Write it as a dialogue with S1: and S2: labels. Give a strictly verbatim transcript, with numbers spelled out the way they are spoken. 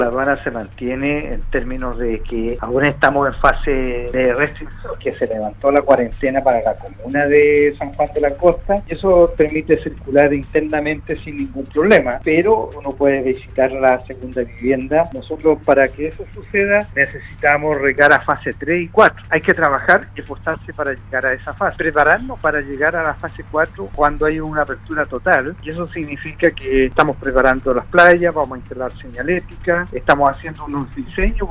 S1: La aduana se mantiene en términos de que aún estamos en fase de restricción, que se levantó la cuarentena para la comuna de San Juan de la Costa, y eso permite circular internamente sin ningún problema, pero uno puede visitar la segunda vivienda. Nosotros, para que eso suceda, necesitamos llegar a fase tres y cuatro. Hay que trabajar y esforzarse para llegar a esa fase, prepararnos para llegar a la fase cuatro cuando hay una apertura total, y eso significa que estamos preparando las playas, vamos a instalar señalética, estamos haciendo unos diseños